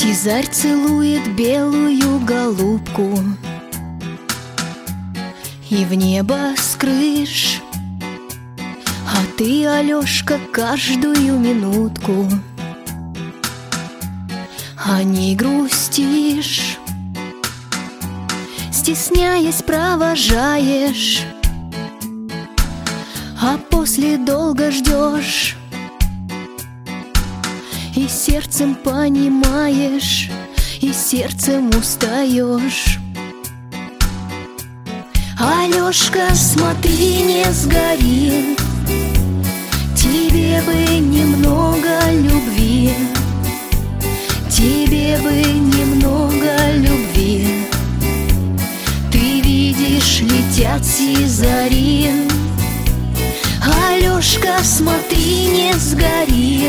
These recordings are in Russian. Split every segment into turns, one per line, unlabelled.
Сизарь целует белую голубку, и в небо с крыш. А ты, Алёшка, каждую минутку о ней грустишь, стесняясь, провожаешь, а после долго ждешь, и сердцем понимаешь, и сердцем устаешь. Алёшка, смотри, не сгори, тебе бы немного любви, тебе бы немного любви. Ты видишь, летят зари. Алёшка, смотри, не сгори,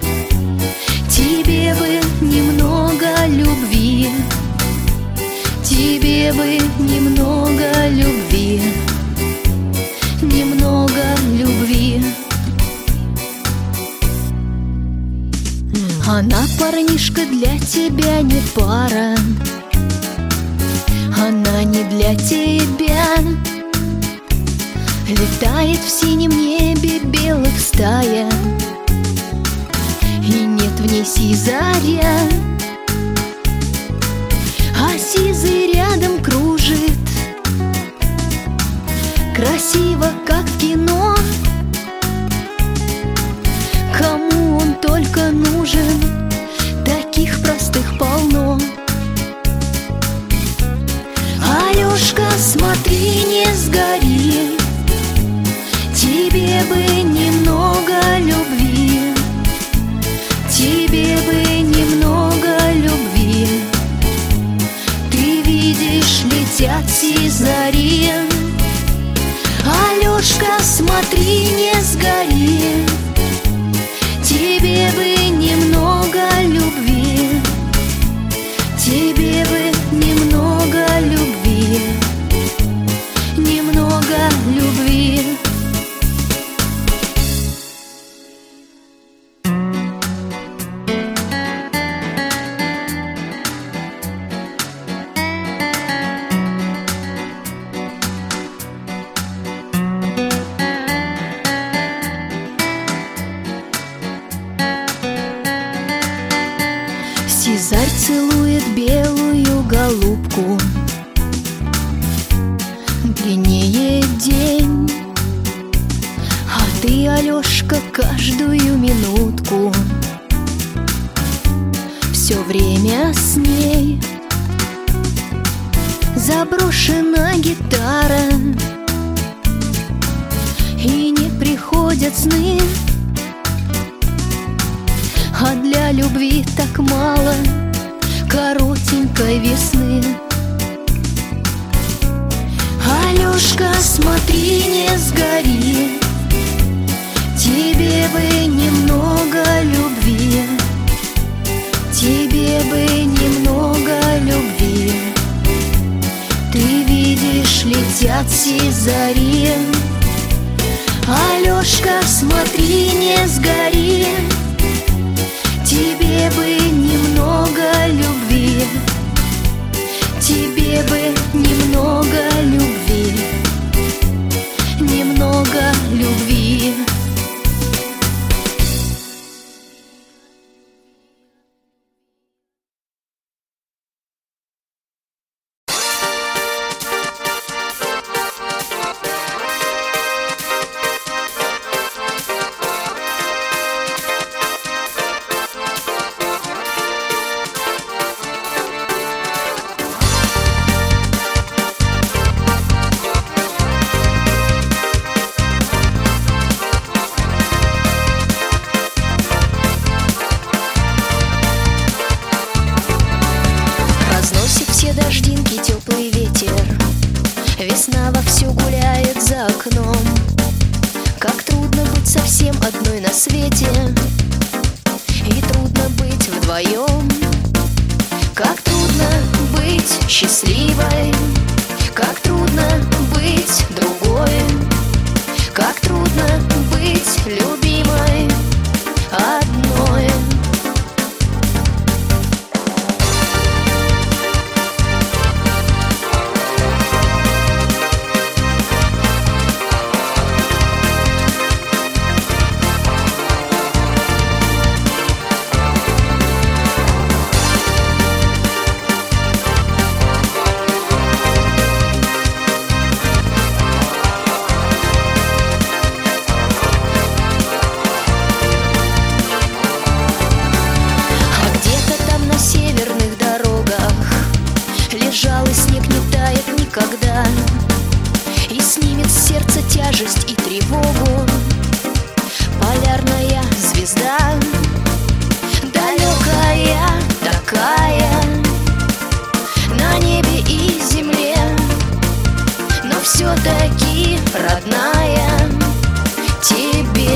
тебе бы немного любви, тебе бы немного любви, немного любви. Она, парнишка, для тебя не пара, она не для тебя. Летает в синем небе белых стая, и нет в ней сизаря, а сизый рядом кружит, красиво, как в кино. Кому он только нужен, таких простых полно. Алёшка, смотри, не сгори, тебе бы немного любви, тебе бы немного любви. Ты видишь, летят зари. Алёшка, смотри, не сгори, тебе бы немного любви, тебе бы немного любви, немного любви. Сизарь целует белую голубку, длиннее день, а ты, Алёшка, каждую минутку все время с ней. Заброшена гитара, и не приходят сны, а для любви так мало коротенькой весны. Алёшка, смотри, не сгори, тебе бы немного любви, тебе бы немного любви. Ты видишь, летят зари. Алёшка, смотри, не сгори, тебе бы немного любви, тебе бы немного любви, немного любви. все-таки родная тебе.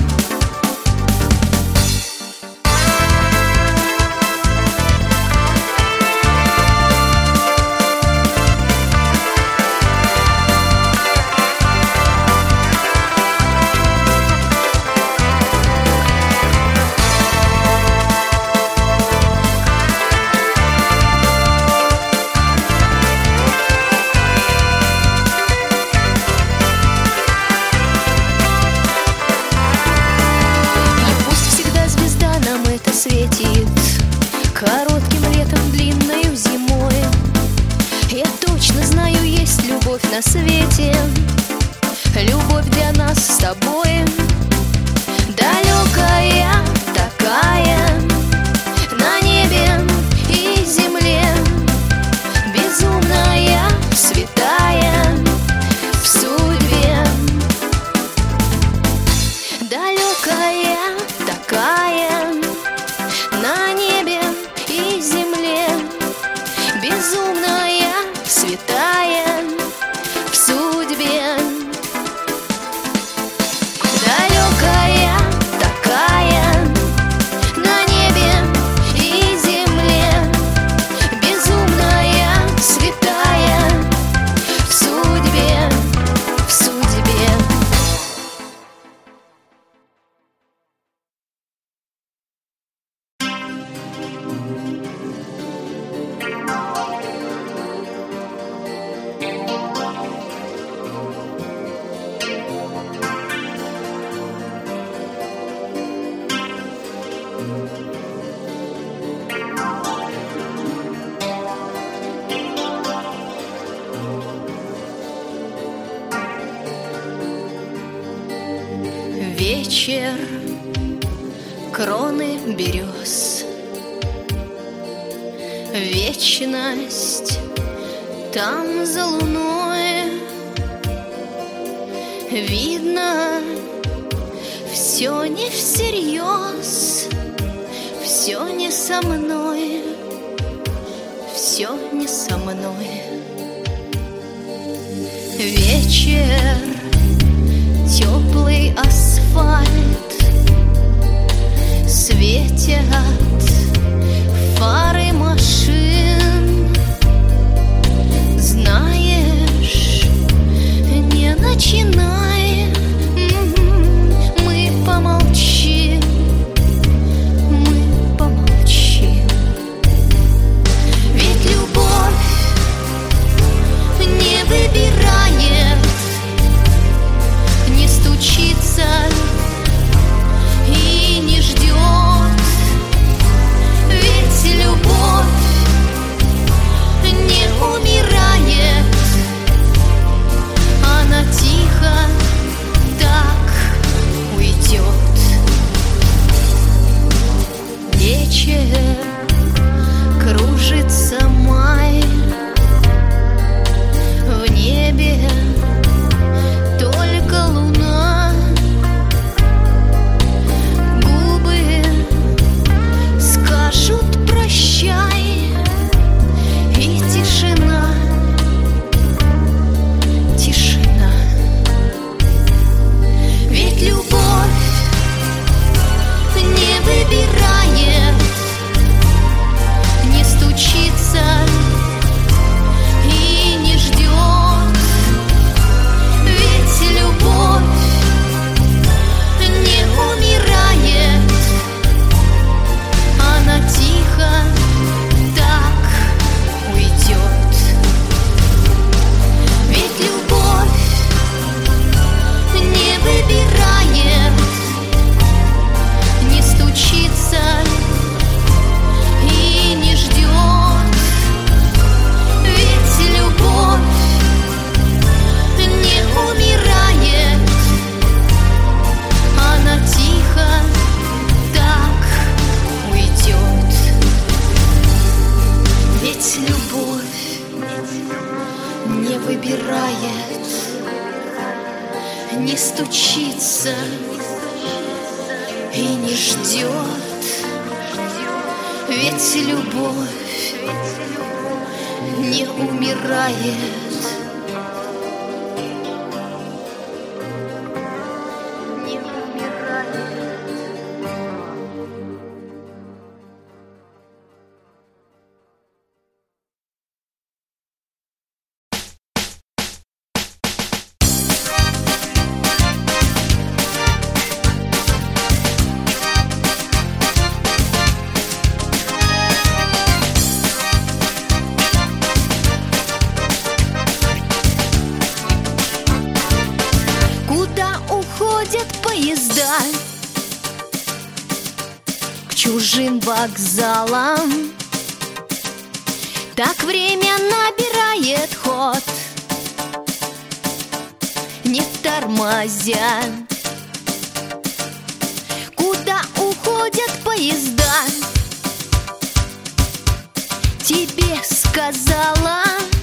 Светит коротким летом, длинною зимой. Я точно знаю, есть любовь на свете, любовь для нас с тобой. Далекая такая, на небе и земле, безумная, святая в судьбе. Далекая такая, на небе и земле, безумная, святая в судьбе. Далекая такая, на небе и земле, безумная, святая в судьбе, в судьбе. Вечер, кроны берез, вечность там за луной. Видно, все не всерьез, все не со мной, все не со мной. Вечер, теплый асфальт, светят фары машин. Знаешь, не начинай, мы помолчим, мы помолчим. Ведь любовь не выбирает, не стучится и не ждет. Ведь любовь не умирает, она тихо так уйдет. Вечер, кружится май, в небе только луна. Губы скажут прощай, и тишина, тишина. Ведь любовь не выбирает, не стучится и не ждет. Ведь любовь не умирает, она тихо так уйдет. Ведь любовь не выбирает, не стучится и не ждет. Ведь любовь не умирает, она тихо так уйдет. Ведь любовь не выбирает, не стучится и не ждет. Ведь любовь не умирает, чужим вокзалам. Так время набирает ход, не тормозя. Куда уходят поезда? Тебе сказала,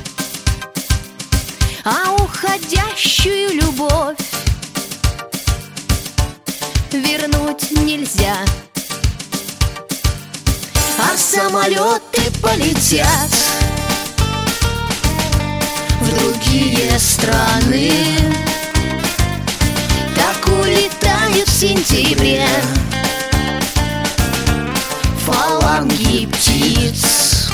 а уходящую любовь вернуть нельзя. А самолеты полетят в другие страны. Так улетают в сентябре фаланги птиц.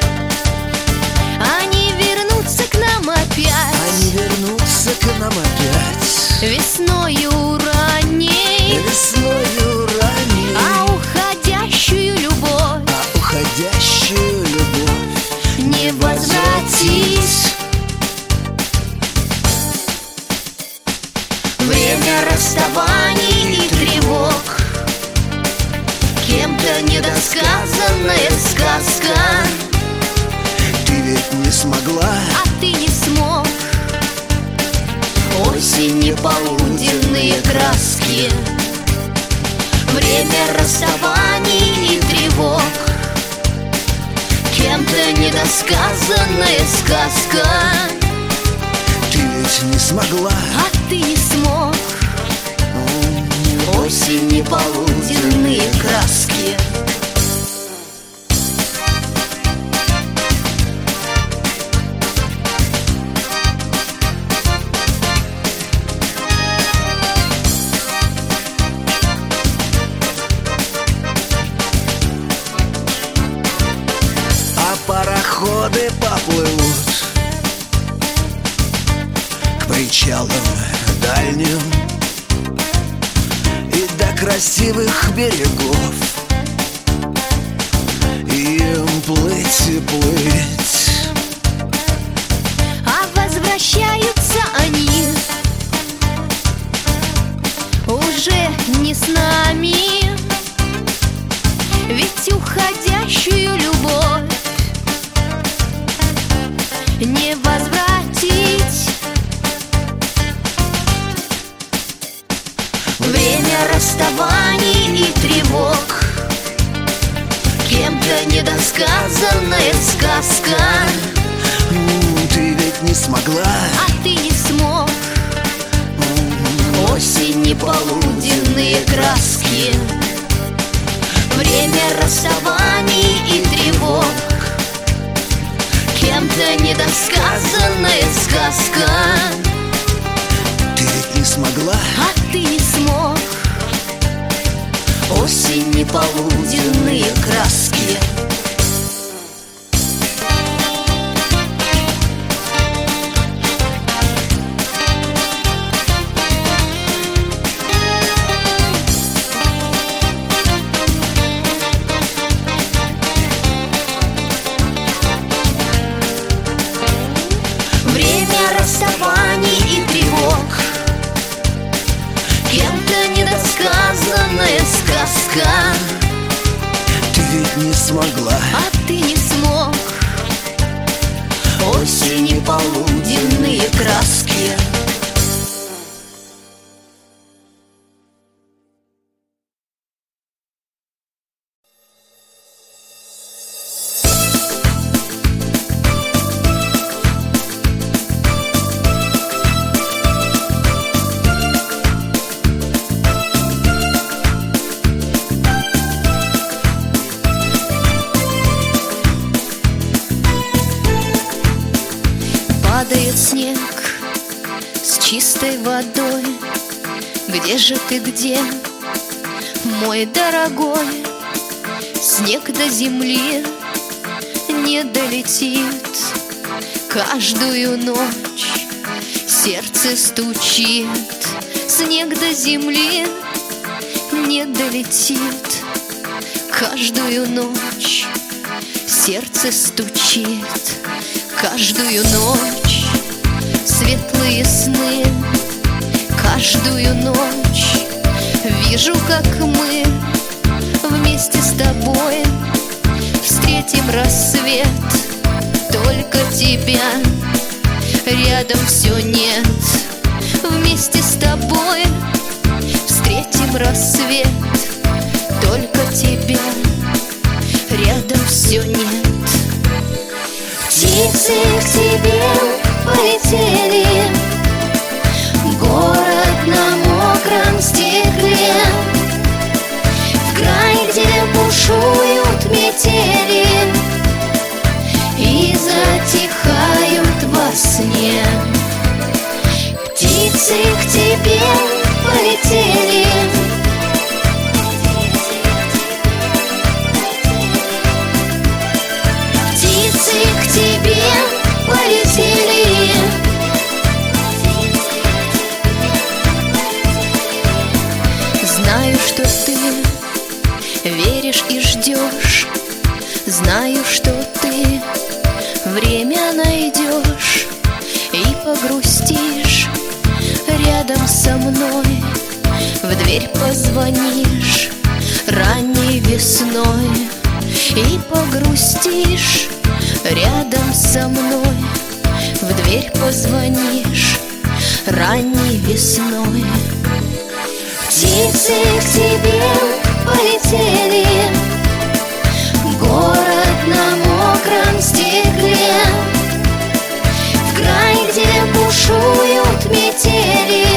Они вернутся к нам опять,
они вернутся к нам опять
весною ранней,
весною ранней.
а уходящую любовь не возвратить. Время расставаний и тревог, кем-то недосказанная сказка.
Ты ведь не смогла,
А ты не смог. Осени полуденные краски, время расставаний и тревог, кем-то недосказанная сказка.
ты ведь не смогла,
А ты не смог. Осени полуденные краски.
а пароходы поплывут к причалам дальним и до красивых берегов. Им плыть и плыть.
А возвращаются они уже не с нами, ведь уходящую любовь не возвратить. Время расставаний и тревог, кем-то недосказанная сказка.
Ты ведь не смогла,
А ты не смог. Осени полуденные краски, время расставаний и тревог, кем-то недосказанная сказка.
ты ведь не смогла,
А ты не смог. Осени полуденные краски. Время расставаний и тревог, кем-то недосказанная сказка.
ты ведь не смогла,
А ты не смог. Осени полуденные краски. Падает снег с чистой водой. Где же ты, где, мой дорогой? Снег до земли не долетит. Каждую ночь сердце стучит. Снег до земли не долетит. Каждую ночь сердце стучит. Каждую ночь светлые сны. Каждую ночь вижу, как мы вместе Вместе с тобой встретим рассвет. Только тебя рядом все нет. Вместе с тобой встретим рассвет. Только тебя рядом все нет. Птицы к тебе полетели, город на мокром стекле, в край, где бушуют метели и затихают во сне. Птицы к тебе полетели, птицы к тебе полетели. Знаю, что ты веришь и ждешь, знаю, что ты время найдешь и погрустишь рядом со мной. В дверь позвонишь ранней весной и погрустишь рядом со мной. В дверь позвонишь ранней весной. Птицы к тебе полетели, город на мокром стекле, в край, где бушуют метели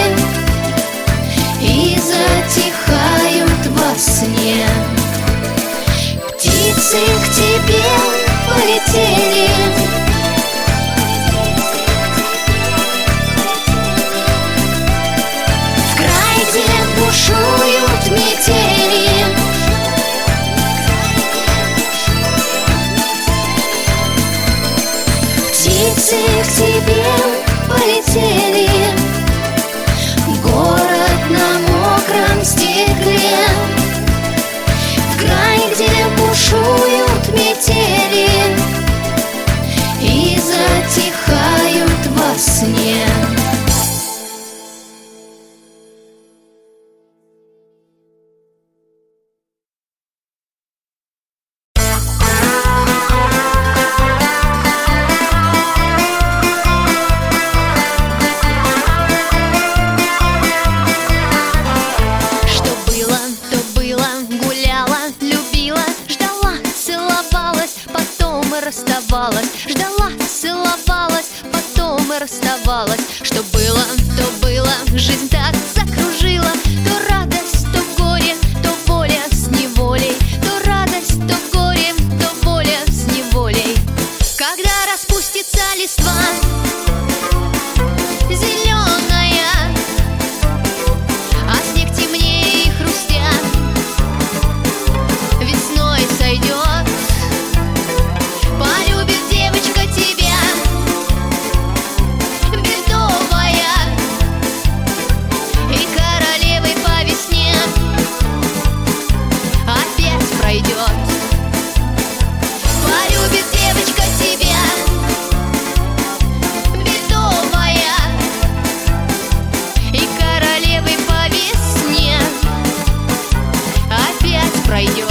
и затихают во сне. Птицы к тебе полетели, в край, где бушуют метели. Птицы к тебе полетели, город на мокром стекле, в край, где бушуют метели и затихают во сне. Расставалась, ждала, целовалась, потом и расставалась. Что было, то было, жизнь так закружила. То радость, то горе, то воля с неволей, то радость, то горе, то воля с неволей. Когда распустится листва зеленая, а снег темнее и хрустят, весной сойдет. Полюбит девочка тебя, бедовая, и королевой по весне опять пройдет. Полюбит девочка тебя, бедовая, и королевой по весне опять пройдет.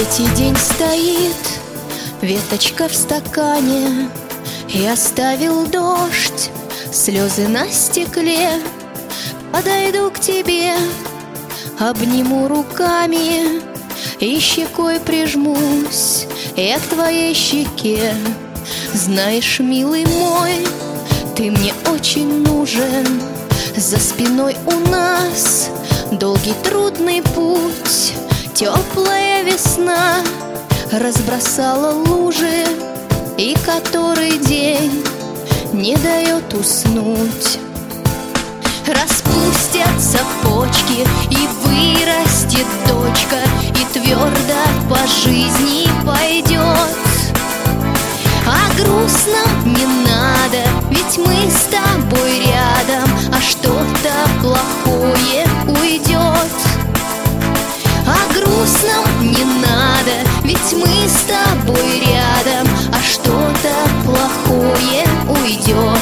Третий день стоит веточка в стакане, и оставил дождь, слезы на стекле. Подойду к тебе, обниму руками и щекой прижмусь я к твоей щеке. Знаешь, милый мой, ты мне очень нужен. За спиной у нас долгий трудный путь. Теплая весна разбросала лужи, и который день не дает уснуть. Распустятся почки, и вырастет дочка, и твердо по жизни пойдет. А грустно не надо, ведь мы с тобой рядом, а что-то плохое уйдет. А грустно не надо, ведь мы с тобой рядом, а что-то плохое уйдет.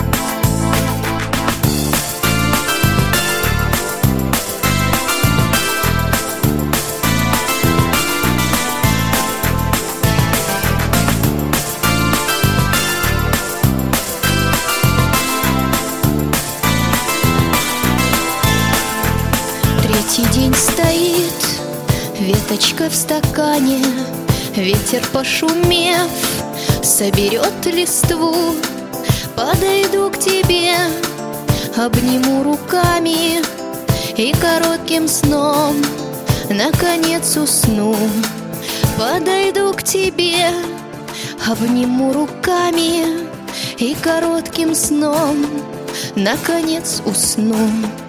Третий день стоит веточка в стакане, ветер, пошумев, соберет листву. Подойду к тебе, обниму руками и коротким сном наконец усну. Подойду к тебе, обниму руками и коротким сном наконец усну.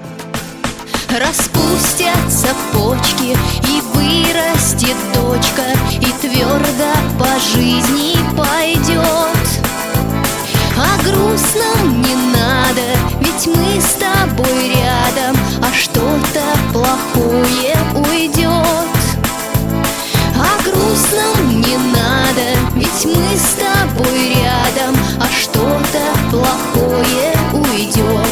Распустятся почки, и вырастет дочка, и твердо по жизни пойдет. А грустно не надо, ведь мы с тобой рядом, а что-то плохое уйдет. А грустно не надо, ведь мы с тобой рядом, а что-то плохое уйдет.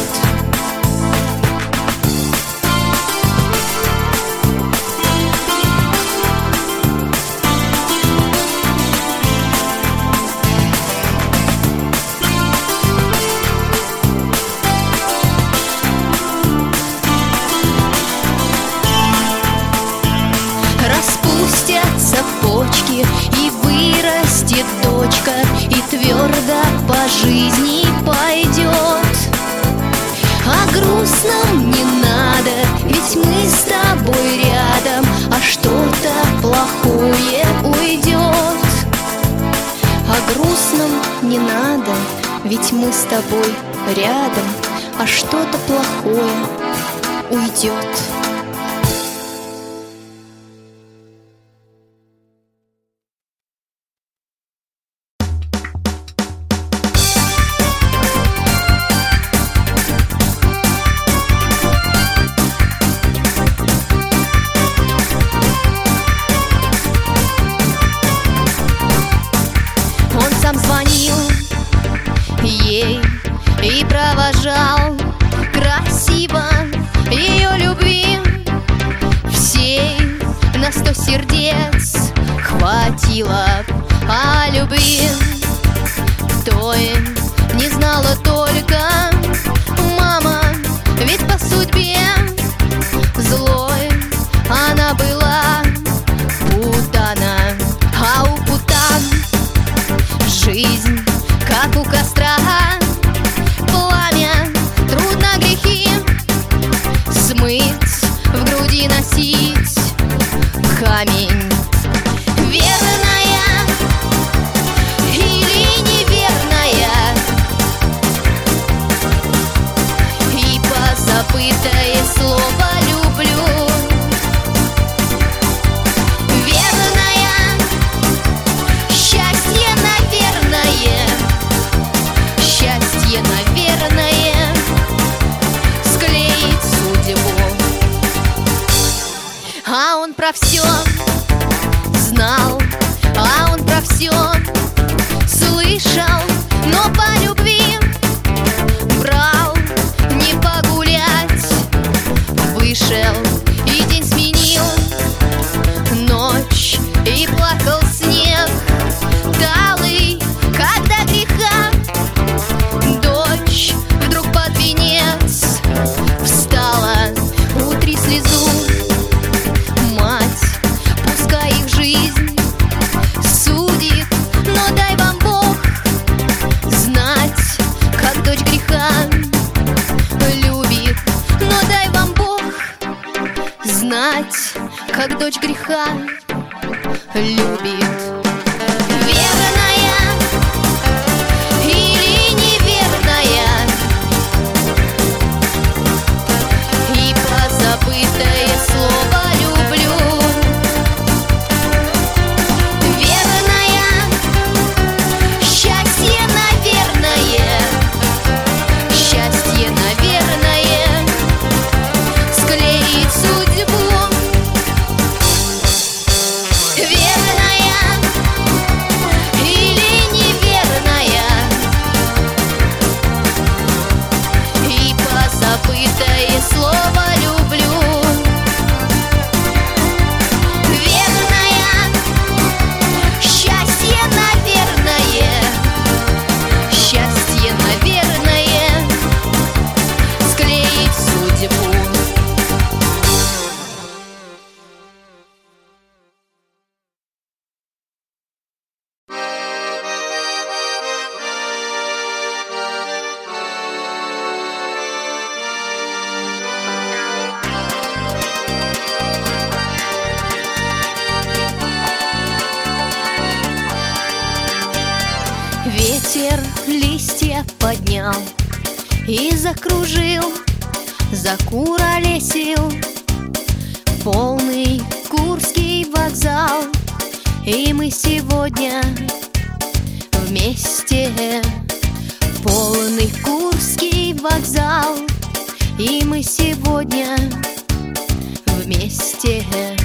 Распустятся почки, и вырастет дочка, и твердо по жизни пойдет. А грустно не надо, ведь мы с тобой рядом, а что-то плохое уйдет. А грустно не надо, ведь мы с тобой рядом, а что-то плохое уйдет. Звонил ей и провожал красиво ее любви всей. На 100 сердец хватило, а любви той не знала только мама. Ведь по судьбе злой она была путана, а у путан жизнь, как у костра, пламя, трудно грехи смыть, в груди носить камень. Верная или неверная, и позабытое слово люблю. Наверное, склеить судьбу. А он про все знал, а он про все слышал, но по любви брал не погулять. Вышел и день сменил, ночь и дочь греха любит. Верная или неверная, и позабытое слово люблю. Верная, счастье, наверное, счастье, наверное, склеит судьбу. Верная или неверная, и позабытое слово люблю. Верная, счастье, наверное, счастье, наверное, склеит судьбу. Ветер листья поднял и закружил, закуролесил полный Курский вокзал. И мы сегодня вместе. Полный Курский вокзал, и мы сегодня вместе.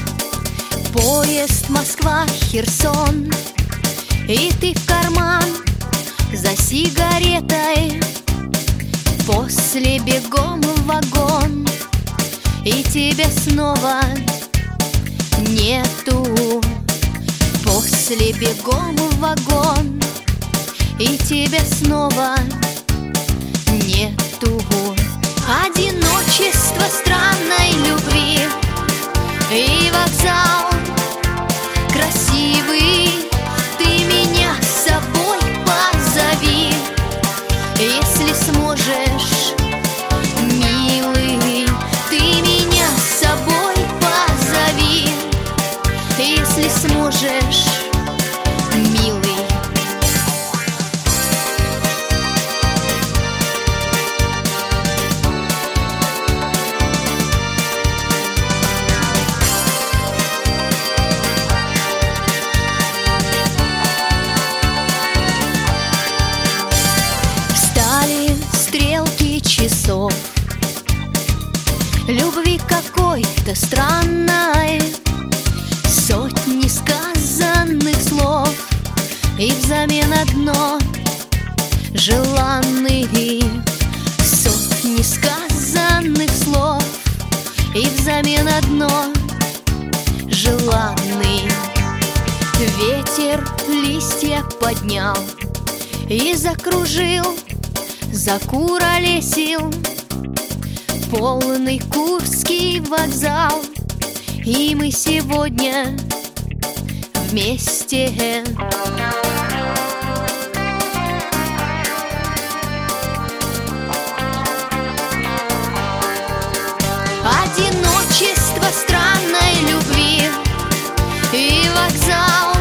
Поезд Москва-Херсон, и ты в карман за сигаретой. После бегом в вагон, и тебя снова нету. После бегом в вагон, и тебя снова нету. Одиночество странной любви и вокзал красивый. Ты меня с собой позови, если сможешь, милый. Ты меня с собой позови, если сможешь, милый. Стрелки часов любви какой-то странной, сотни сказанных слов, и взамен одно желанный. Сотни сказанных слов, и взамен одно желанный. Ветер листья поднял и закружил, закуролесил полный Курский вокзал. И мы сегодня вместе. Одиночество странной любви и вокзал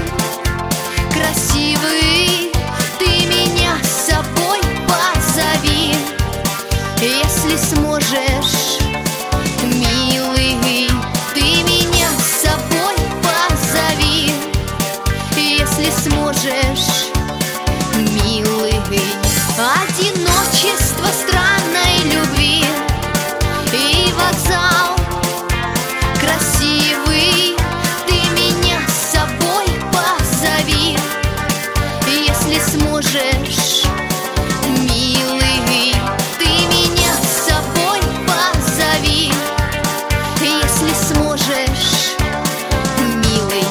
красивый. Ты меня с собой позови, если сможешь, милый. Ты меня с собой позови, если сможешь, милый. Одиночество странной любви и вокзал красивый. Ты меня с собой позови, если сможешь, милый. Ты меня с собой позови, если сможешь, милый.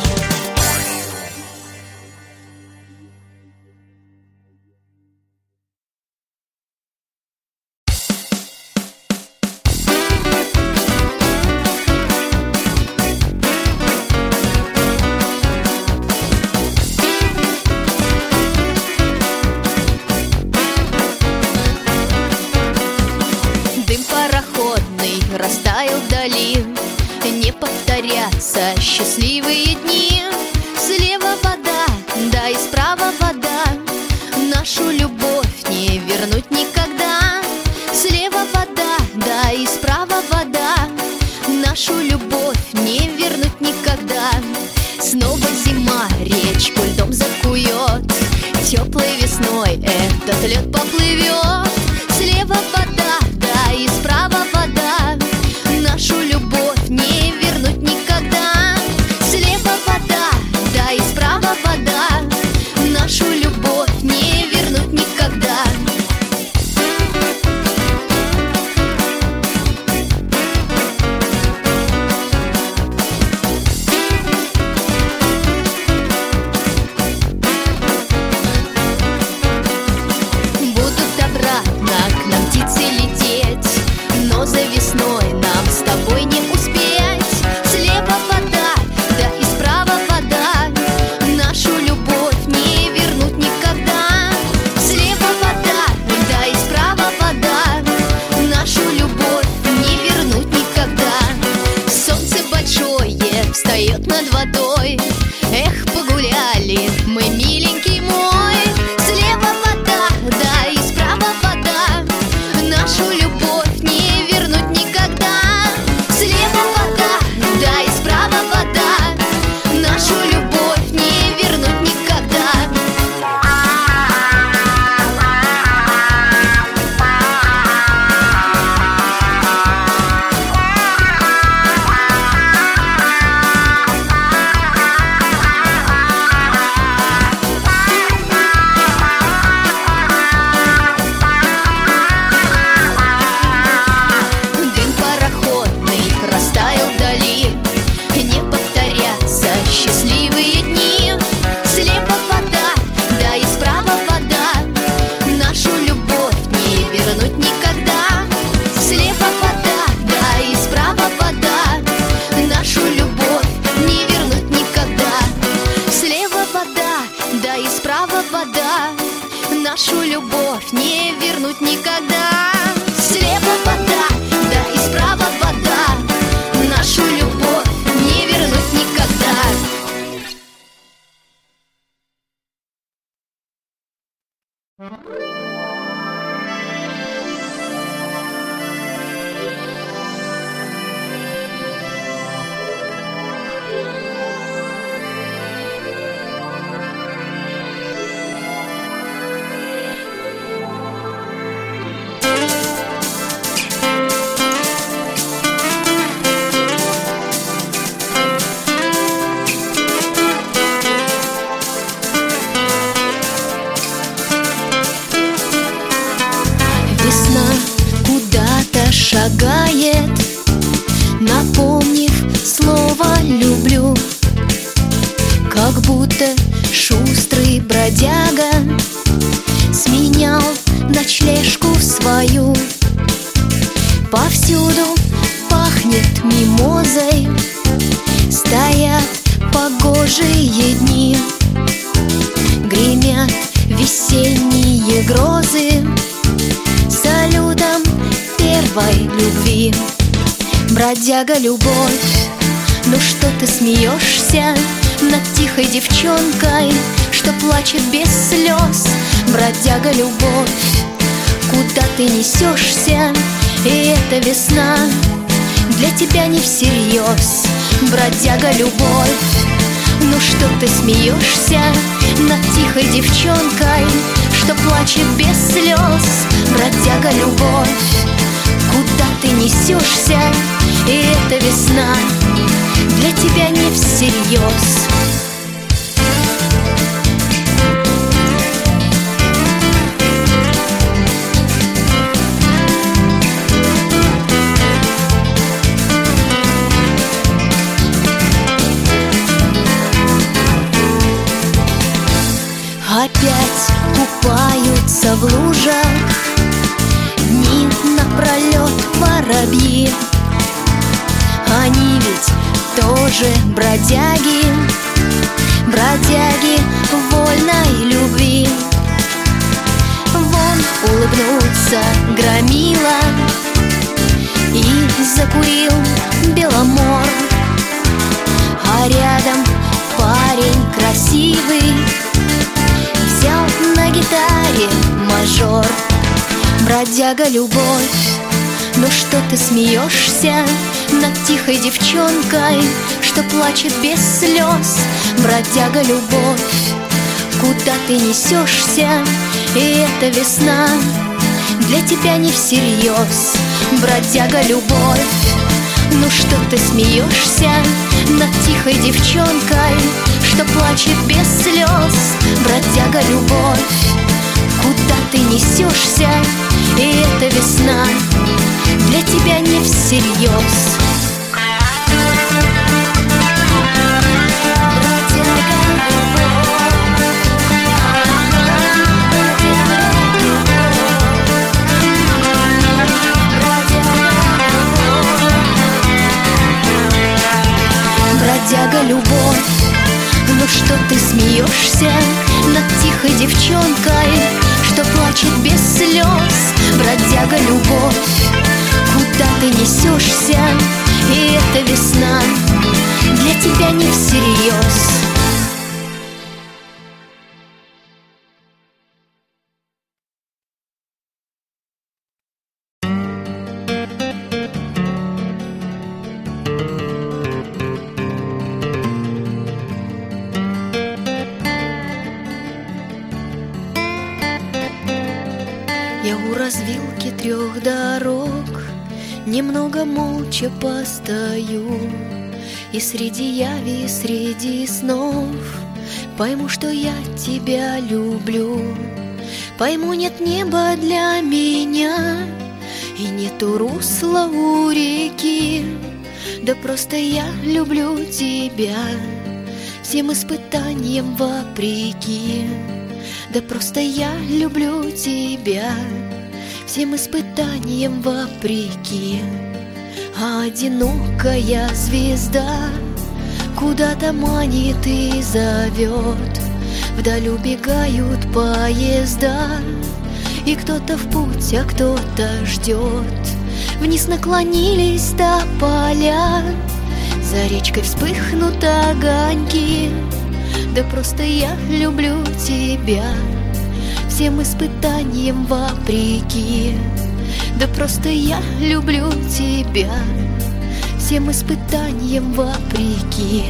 Растаял вдали, не повторятся счастливые дни. Слева вода, да и справа вода, нашу любовь не вернуть никогда. Слева вода, да и справа вода, нашу любовь не вернуть никогда. Снова зима речку льдом закует, теплой весной этот лед поплывет. Слева вода, да и справа вода, нашу любовь не вернуть никогда. Слева вода, да и справа вода, нашу любовь не вернуть никогда. Будут обратно к нам птицы лететь, но за весной нам с тобой не успеть. Слева вода, да и справа вода, нашу любовь не вернуть никогда. Слева вода, да и справа вода, нашу любовь не вернуть никогда. Солнце большое встает над водой, эх, погуляли мы, миленький мой. Слева вода, да и справа вода, нашу любовь не вернуть никогда. Слева вода, да и справа вода, нашу любовь не вернуть никогда. Дым пароходный растаял вдали, не повторятся счастливые дни. Слева вода, да и справа вода, нашу любовь не вернуть никогда. Слева вода, да и справа вода, нашу любовь не вернуть никогда. Слева вода, да и справа вода, нашу любовь не вернуть никогда. Слева вода, да и справа вода, нашу любовь не вернуть никогда. Весна куда-то шагает, напомнив слово «люблю». Как будто шустрый бродяга сменял ночлежку свою. Повсюду пахнет мимозой, стоят погожие дни, гремят весенние грозы салютом первой любви. Бродяга, любовь, ну что ты смеешься над тихой девчонкой, что плачет без слез? Бродяга, любовь, куда ты несешься? И эта весна для тебя не всерьез. Бродяга, любовь, ну что ты смеешься над тихой девчонкой, что плачет без слез? Бродяга, любовь, куда ты несешься? И эта весна для тебя не всерьез. Опять купаются в лужах дни напролет воробьи. Они ведь тоже бродяги, бродяги вольной любви. Вон улыбнулся громила и закурил беломор, а мажор. Бродяга, любовь, ну что ты смеешься над тихой девчонкой, что плачет без слез? Бродяга, любовь, куда ты несешься? И эта весна для тебя не всерьез. Бродяга, любовь, ну что ты смеешься над тихой девчонкой, что плачет без слез? Бродяга, любовь, куда ты несешься? И эта весна для тебя не всерьез. Бродяга, любовь, ну что ты смеешься над тихой девчонкой, что плачет без слез? Бродяга, любовь, куда ты несешься? И эта весна для тебя не всерьез. Я у развилки 3 дорог немного молча постою, и среди яви, и среди снов пойму, что я тебя люблю. Пойму, нет неба для меня, и нету русла у реки, да просто я люблю тебя всем испытаниям вопреки. Да просто я люблю тебя всем испытаниям вопреки. А одинокая звезда куда-то манит и зовет. Вдаль убегают поезда, и кто-то в путь, а кто-то ждет. Вниз наклонились до поля, за речкой вспыхнут огоньки. Да просто я люблю тебя всем испытаниям вопреки. Да просто я люблю тебя всем испытаниям вопреки.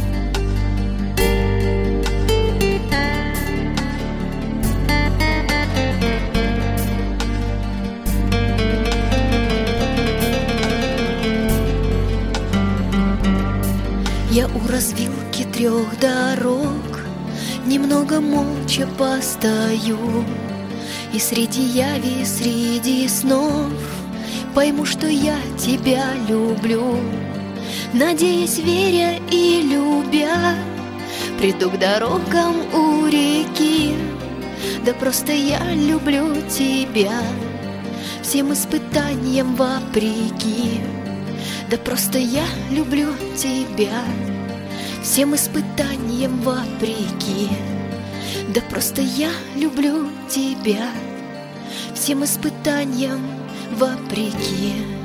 Я у развилки 3 дорог немного молча постою, и среди яви, среди снов пойму, что я тебя люблю. Надеясь, веря и любя, приду к дорогам у реки. Да просто я люблю тебя всем испытаниям вопреки. Да просто я люблю тебя всем испытаниям вопреки. Да просто я люблю тебя всем испытаниям вопреки.